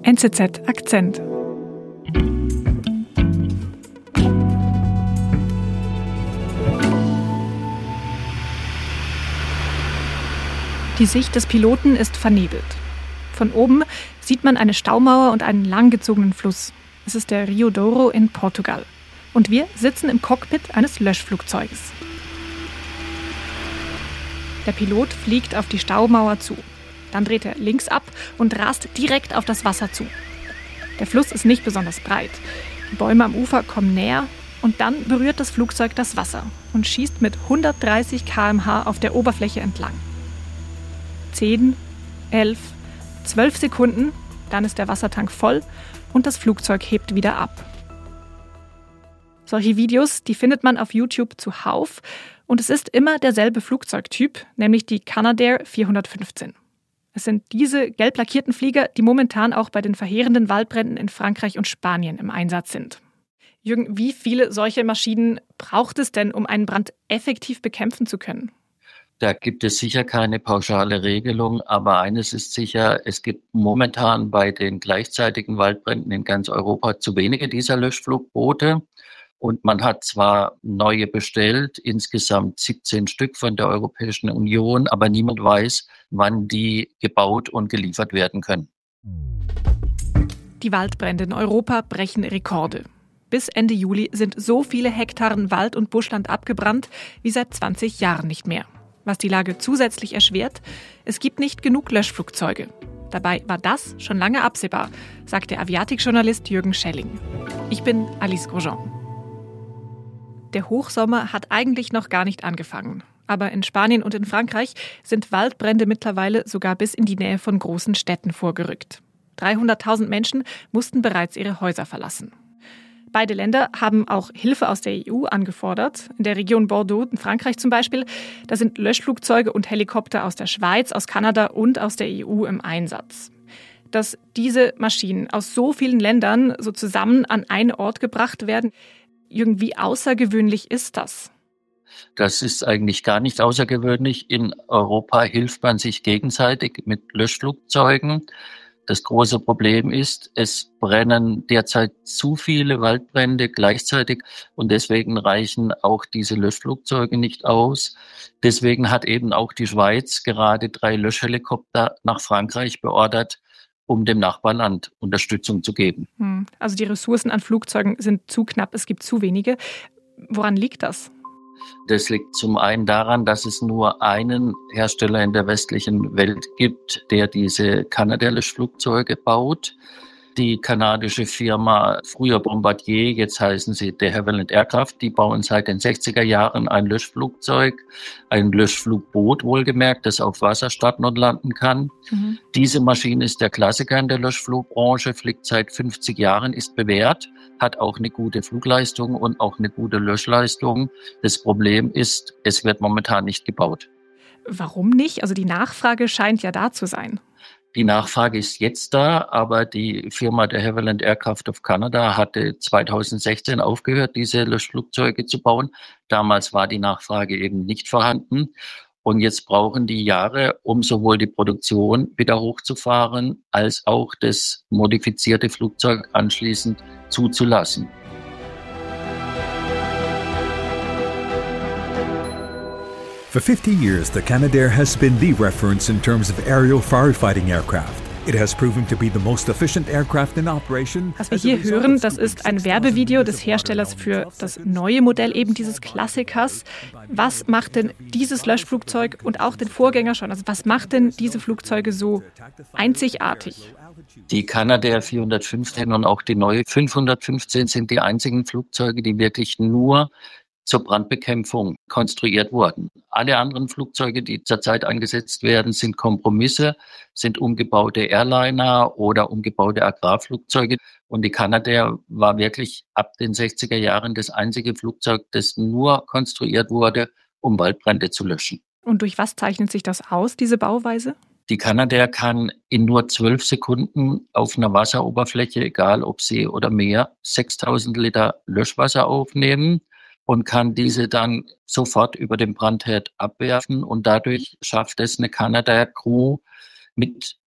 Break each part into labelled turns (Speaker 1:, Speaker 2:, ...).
Speaker 1: NZZ Akzent. Die Sicht des Piloten ist vernebelt. Von oben sieht man eine Staumauer und einen langgezogenen Fluss. Es ist der Rio Douro in Portugal. Und wir sitzen im Cockpit eines Löschflugzeuges. Der Pilot fliegt auf die Staumauer zu. Dann dreht er links ab und rast direkt auf das Wasser zu. Der Fluss ist nicht besonders breit. Die Bäume am Ufer kommen näher und dann berührt das Flugzeug das Wasser und schießt mit 130 km/h auf der Oberfläche entlang. 10, 11, 12 Sekunden, dann ist der Wassertank voll und das Flugzeug hebt wieder ab. Solche Videos, die findet man auf YouTube zuhauf und es ist immer derselbe Flugzeugtyp, nämlich die Canadair 415. Es sind diese gelb lackierten Flieger, die momentan auch bei den verheerenden Waldbränden in Frankreich und Spanien im Einsatz sind. Jürgen, wie viele solche Maschinen braucht es denn, um einen Brand effektiv bekämpfen zu können?
Speaker 2: Da gibt es sicher keine pauschale Regelung, aber eines ist sicher, es gibt momentan bei den gleichzeitigen Waldbränden in ganz Europa zu wenige dieser Löschflugboote. Und man hat zwar neue bestellt, insgesamt 17 Stück von der Europäischen Union, aber niemand weiß, wann die gebaut und geliefert werden können.
Speaker 1: Die Waldbrände in Europa brechen Rekorde. Bis Ende Juli sind so viele Hektaren Wald und Buschland abgebrannt wie seit 20 Jahren nicht mehr. Was die Lage zusätzlich erschwert, es gibt nicht genug Löschflugzeuge. Dabei war das schon lange absehbar, sagt der Aviatikjournalist Jürgen Schelling. Ich bin Alice Grosjean. Der Hochsommer hat eigentlich noch gar nicht angefangen. Aber in Spanien und in Frankreich sind Waldbrände mittlerweile sogar bis in die Nähe von großen Städten vorgerückt. 300.000 Menschen mussten bereits ihre Häuser verlassen. Beide Länder haben auch Hilfe aus der EU angefordert. In der Region Bordeaux, in Frankreich zum Beispiel, da sind Löschflugzeuge und Helikopter aus der Schweiz, aus Kanada und aus der EU im Einsatz. Dass diese Maschinen aus so vielen Ländern so zusammen an einen Ort gebracht werden, irgendwie außergewöhnlich ist das?
Speaker 2: Das ist eigentlich gar nicht außergewöhnlich. In Europa hilft man sich gegenseitig mit Löschflugzeugen. Das große Problem ist, es brennen derzeit zu viele Waldbrände gleichzeitig und deswegen reichen auch diese Löschflugzeuge nicht aus. Deswegen hat eben auch die Schweiz gerade 3 Löschhelikopter nach Frankreich beordert, um dem Nachbarland Unterstützung zu geben.
Speaker 1: Also die Ressourcen an Flugzeugen sind zu knapp, es gibt zu wenige. Woran liegt das?
Speaker 2: Das liegt zum einen daran, dass es nur einen Hersteller in der westlichen Welt gibt, der diese Canadair-Löschflugzeuge baut. Die kanadische Firma, früher Bombardier, jetzt heißen sie de Havilland Aircraft, die bauen seit den 60er Jahren ein Löschflugzeug, ein Löschflugboot wohlgemerkt, das auf Wasser starten und landen kann. Diese Maschine ist der Klassiker in der Löschflugbranche, fliegt seit 50 Jahren, ist bewährt, hat auch eine gute Flugleistung und auch eine gute Löschleistung. Das Problem ist, es wird momentan nicht gebaut.
Speaker 1: Warum nicht? Also die Nachfrage scheint ja da zu sein.
Speaker 2: Die Nachfrage ist jetzt da, aber die Firma de Havilland Aircraft of Canada hatte 2016 aufgehört, diese Löschflugzeuge zu bauen. Damals war die Nachfrage eben nicht vorhanden. Und jetzt brauchen die Jahre, um sowohl die Produktion wieder hochzufahren, als auch das modifizierte Flugzeug anschließend zuzulassen.
Speaker 3: For 50 years, the Canadair has been the reference in terms of aerial firefighting aircraft. It has proven to be the most efficient aircraft in operation.
Speaker 1: Was wir hier hören, das ist ein Werbevideo des Herstellers für das neue Modell eben dieses Klassikers. Was macht denn dieses Löschflugzeug und auch den Vorgänger schon? Also was macht denn diese Flugzeuge so einzigartig?
Speaker 2: Die Canadair 415 und auch die neue 515 sind die einzigen Flugzeuge, die wirklich nur zur Brandbekämpfung konstruiert wurden. Alle anderen Flugzeuge, die zurzeit eingesetzt werden, sind Kompromisse, sind umgebaute Airliner oder umgebaute Agrarflugzeuge. Und die Canadair war wirklich ab den 60er Jahren das einzige Flugzeug, das nur konstruiert wurde, um Waldbrände zu löschen.
Speaker 1: Und durch was zeichnet sich das aus, diese Bauweise?
Speaker 2: Die Canadair kann in nur 12 Sekunden auf einer Wasseroberfläche, egal ob See oder Meer, 6.000 Liter Löschwasser aufnehmen und kann diese dann sofort über den Brandherd abwerfen. Und dadurch schafft es eine Canadair-Crew mit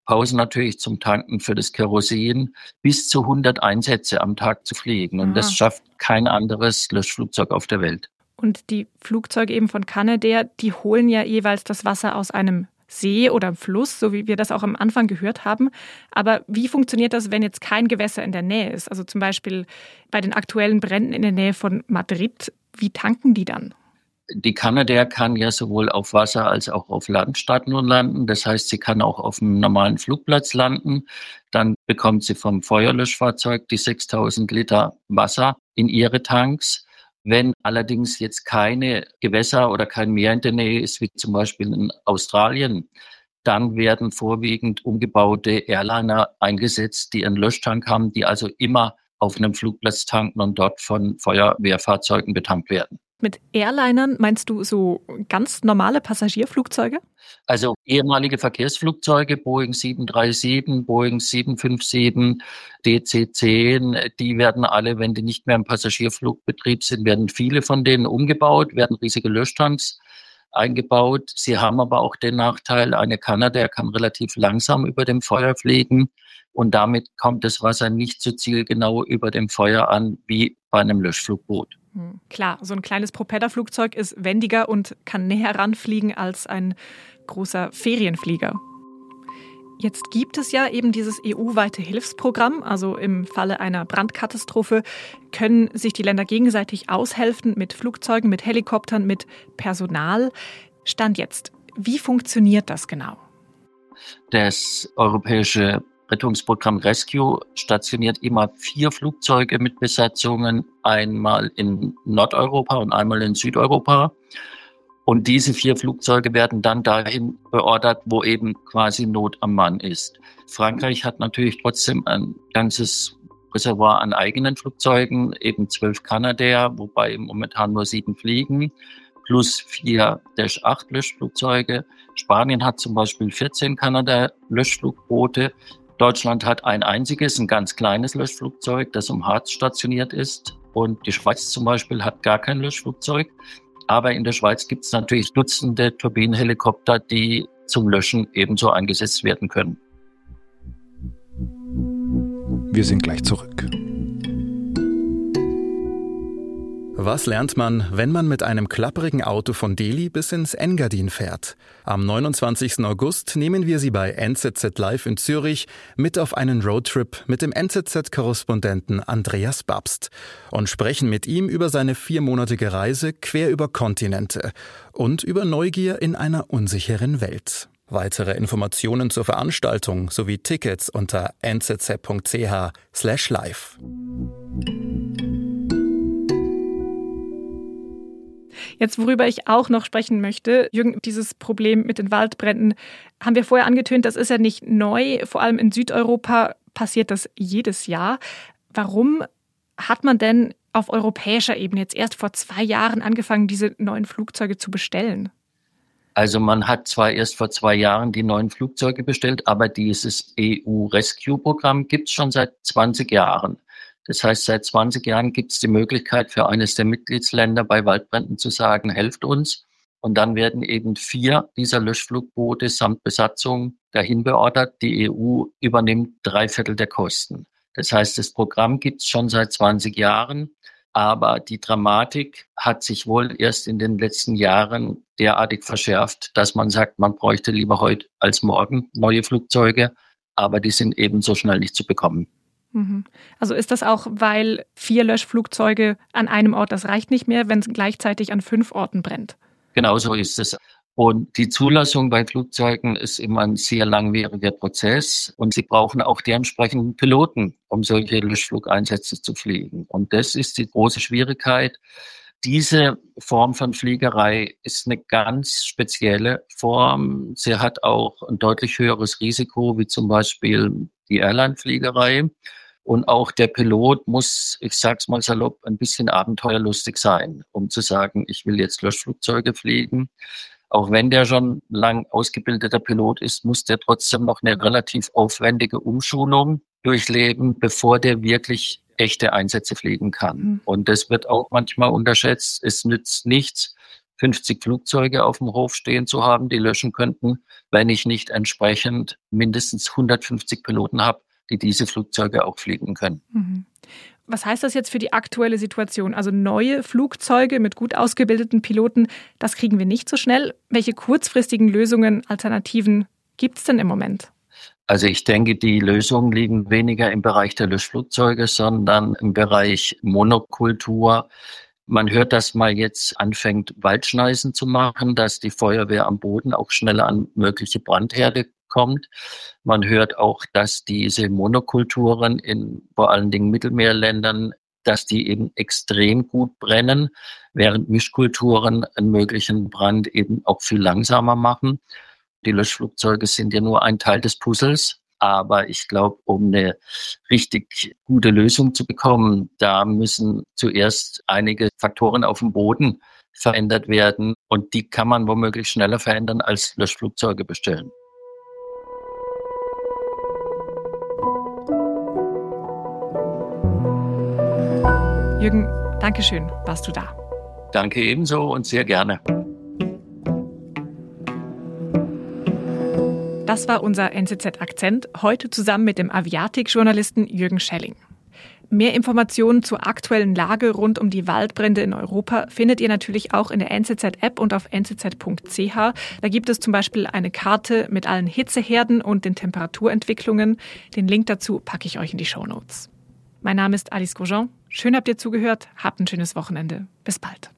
Speaker 2: Pause natürlich zum Tanken für das Kerosin, bis zu 100 Einsätze am Tag zu fliegen. Und das schafft kein anderes Löschflugzeug auf der Welt.
Speaker 1: Und die Flugzeuge eben von Canadair, die holen ja jeweils das Wasser aus einem See oder Fluss, so wie wir das auch am Anfang gehört haben. Aber wie funktioniert das, wenn jetzt kein Gewässer in der Nähe ist? Also zum Beispiel bei den aktuellen Bränden in der Nähe von Madrid. Wie tanken die dann?
Speaker 2: Die Canadair kann ja sowohl auf Wasser als auch auf Land starten und landen. Das heißt, sie kann auch auf einem normalen Flugplatz landen. Dann bekommt sie vom Feuerlöschfahrzeug die 6.000 Liter Wasser in ihre Tanks. Wenn allerdings jetzt keine Gewässer oder kein Meer in der Nähe ist, wie zum Beispiel in Australien, dann werden vorwiegend umgebaute Airliner eingesetzt, die einen Löschtank haben, die also immer auf einem Flugplatz tanken und dort von Feuerwehrfahrzeugen betankt werden.
Speaker 1: Mit Airlinern meinst du so ganz normale Passagierflugzeuge?
Speaker 2: Also ehemalige Verkehrsflugzeuge, Boeing 737, Boeing 757, DC-10, die werden alle, wenn die nicht mehr im Passagierflugbetrieb sind, werden viele von denen umgebaut, werden riesige Löschtanks eingebaut. Sie haben aber auch den Nachteil, eine Canadair kann relativ langsam über dem Feuer fliegen und damit kommt das Wasser nicht so zielgenau über dem Feuer an wie bei einem Löschflugboot.
Speaker 1: Klar, so ein kleines Propellerflugzeug ist wendiger und kann näher ranfliegen als ein großer Ferienflieger. Jetzt gibt es ja eben dieses EU-weite Hilfsprogramm. Also im Falle einer Brandkatastrophe können sich die Länder gegenseitig aushelfen mit Flugzeugen, mit Helikoptern, mit Personal. Stand jetzt, wie funktioniert das genau?
Speaker 2: Das europäische Rettungsprogramm Rescue stationiert immer 4 Flugzeuge mit Besatzungen, einmal in Nordeuropa und einmal in Südeuropa. Und diese 4 Flugzeuge werden dann dahin beordert, wo eben quasi Not am Mann ist. Frankreich hat natürlich trotzdem ein ganzes Reservoir an eigenen Flugzeugen, eben 12 Canadair, wobei momentan nur 7 fliegen, plus 4 Dash 8 Löschflugzeuge. Spanien hat zum Beispiel 14 Canadair-Löschflugboote. Deutschland hat ein einziges, ein ganz kleines Löschflugzeug, das um Harz stationiert ist. Und die Schweiz zum Beispiel hat gar kein Löschflugzeug. Aber in der Schweiz gibt es natürlich Dutzende Turbinenhelikopter, die zum Löschen ebenso eingesetzt werden können.
Speaker 4: Wir sind gleich zurück. Was lernt man, wenn man mit einem klapprigen Auto von Delhi bis ins Engadin fährt? Am 29. August nehmen wir Sie bei NZZ Live in Zürich mit auf einen Roadtrip mit dem NZZ-Korrespondenten Andreas Babst und sprechen mit ihm über seine 4-monatige Reise quer über Kontinente und über Neugier in einer unsicheren Welt. Weitere Informationen zur Veranstaltung sowie Tickets unter nzz.ch/live.
Speaker 1: Jetzt, worüber ich auch noch sprechen möchte, Jürgen, dieses Problem mit den Waldbränden, haben wir vorher angetönt, das ist ja nicht neu. Vor allem in Südeuropa passiert das jedes Jahr. Warum hat man denn auf europäischer Ebene jetzt erst vor 2 Jahren angefangen, diese neuen Flugzeuge zu bestellen?
Speaker 2: Also man hat zwar erst vor 2 Jahren die neuen Flugzeuge bestellt, aber dieses EU-Rescue-Programm gibt es schon seit 20 Jahren. Das heißt, seit 20 Jahren gibt es die Möglichkeit für eines der Mitgliedsländer bei Waldbränden zu sagen, helft uns. Und dann werden eben 4 dieser Löschflugboote samt Besatzung dahin beordert. Die EU übernimmt 3/4 der Kosten. Das heißt, das Programm gibt es schon seit 20 Jahren. Aber die Dramatik hat sich wohl erst in den letzten Jahren derartig verschärft, dass man sagt, man bräuchte lieber heute als morgen neue Flugzeuge. Aber die sind eben so schnell nicht zu bekommen.
Speaker 1: Also ist das auch, weil 4 Löschflugzeuge an einem Ort, das reicht nicht mehr, wenn es gleichzeitig an 5 Orten brennt?
Speaker 2: Genau so ist es. Und die Zulassung bei Flugzeugen ist immer ein sehr langwieriger Prozess. Und sie brauchen auch die entsprechenden Piloten, um solche Löschflugeinsätze zu fliegen. Und das ist die große Schwierigkeit. Diese Form von Fliegerei ist eine ganz spezielle Form. Sie hat auch ein deutlich höheres Risiko, wie zum Beispiel die Airline-Fliegerei. Und auch der Pilot muss, ich sag's mal salopp, ein bisschen abenteuerlustig sein, um zu sagen, ich will jetzt Löschflugzeuge fliegen. Auch wenn der schon lang ausgebildeter Pilot ist, muss der trotzdem noch eine relativ aufwendige Umschulung durchleben, bevor der wirklich echte Einsätze fliegen kann. Und das wird auch manchmal unterschätzt. Es nützt nichts, 50 Flugzeuge auf dem Hof stehen zu haben, die löschen könnten, wenn ich nicht entsprechend mindestens 150 Piloten habe, die diese Flugzeuge auch fliegen können.
Speaker 1: Mhm. Was heißt das jetzt für die aktuelle Situation? Also neue Flugzeuge mit gut ausgebildeten Piloten, das kriegen wir nicht so schnell. Welche kurzfristigen Lösungen, Alternativen gibt es denn im Moment?
Speaker 2: Also ich denke, die Lösungen liegen weniger im Bereich der Löschflugzeuge, sondern im Bereich Monokultur. Man hört, dass man jetzt anfängt, Waldschneisen zu machen, dass die Feuerwehr am Boden auch schneller an mögliche Brandherde kommt. Man hört auch, dass diese Monokulturen in vor allen Dingen Mittelmeerländern, dass die eben extrem gut brennen, während Mischkulturen einen möglichen Brand eben auch viel langsamer machen. Die Löschflugzeuge sind ja nur ein Teil des Puzzles. Aber ich glaube, um eine richtig gute Lösung zu bekommen, da müssen zuerst einige Faktoren auf dem Boden verändert werden. Und die kann man womöglich schneller verändern als Löschflugzeuge bestellen.
Speaker 1: Jürgen, danke schön, warst du da.
Speaker 2: Danke ebenso und sehr gerne.
Speaker 1: Das war unser NZZ-Akzent, heute zusammen mit dem Aviatik-Journalisten Jürgen Schelling. Mehr Informationen zur aktuellen Lage rund um die Waldbrände in Europa findet ihr natürlich auch in der NZZ-App und auf nzz.ch. Da gibt es zum Beispiel eine Karte mit allen Hitzeherden und den Temperaturentwicklungen. Den Link dazu packe ich euch in die Shownotes. Mein Name ist Alice Grosjean. Schön habt ihr zugehört. Habt ein schönes Wochenende. Bis bald.